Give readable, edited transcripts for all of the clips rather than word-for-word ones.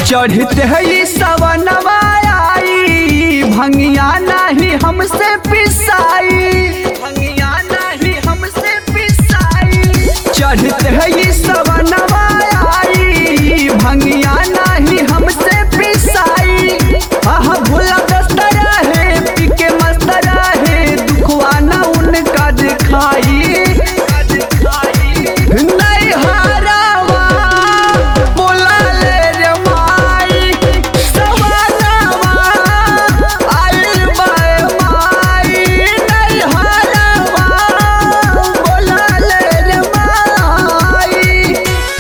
चढ़ते है सवनवा आई भंगिया नहीं हमसे पिसाई, भंगिया नहीं हमसे पिसाई। चढ़ते है सवनवा आई भंगिया नहीं हमसे पिसाई। आहा भोला दस्तरा है पी के मस्तरा है दुखवा न उनका दिखाई। नहीं हारावा बोला ले रे माई सवनवा आई बाय माई। नहीं हारावा बोला ले रे माई।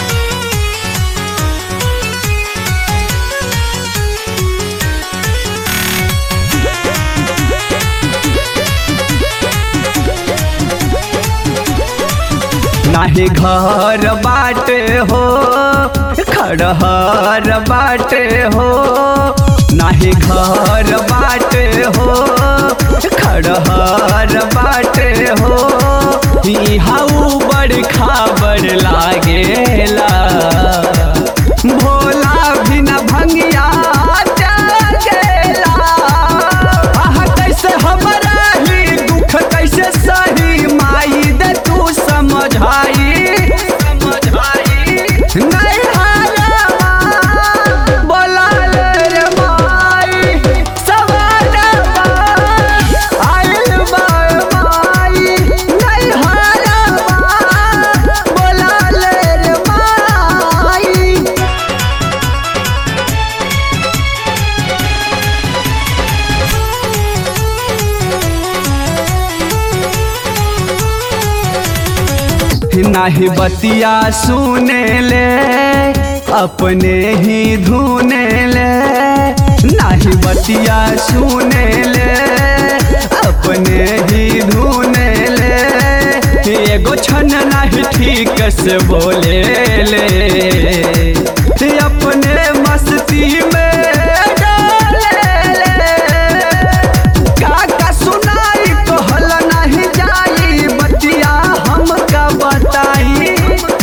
नाही घर बाटे हो खड़हर बाटे हो, नाही घर बाटे हो खड़हर बाटे हो। इहाऊ बड़ खाबर लागेला भोला बिना भंगिया जागेला। आहा कैसे हमरा ही दुख कैसे सही माई दे तू समझाई। नहीं हारावा बोला ले रे माई सवनवा आइल बाय माई। नहीं हारावा बोला ले रे माई। नाही बतिया सुने ले अपने ही धुने ले, नाही बतिया सुने ले अपने ही धुने ले। एगो छन नहीं ठीक से बोले ले अपने मस्ती में डाले ले। का सुनाई कहल नहीं जाई बतिया हमका बताई।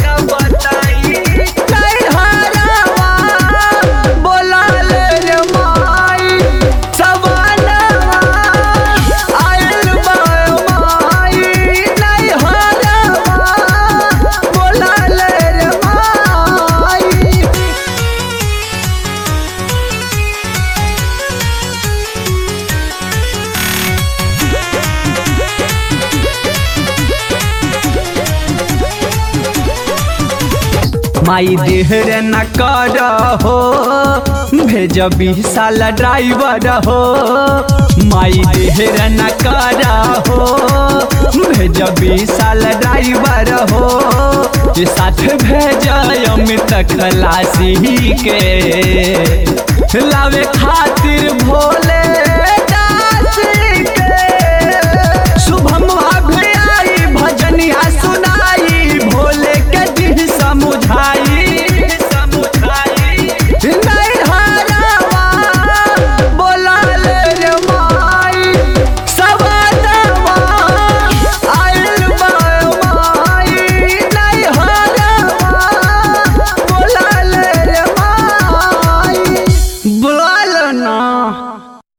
नहीं हारावा बोला ले रे माई सवनवा आइल बाय माई। नहीं हारावा बोला ले रे माई। माई देहर न कर हो भेज 20 साल ड्राइवर हो। माई देहर न कर हो भेज 20 साल ड्राइवर हो। साथ भेज अमित खलासी के लावे खातिर भोले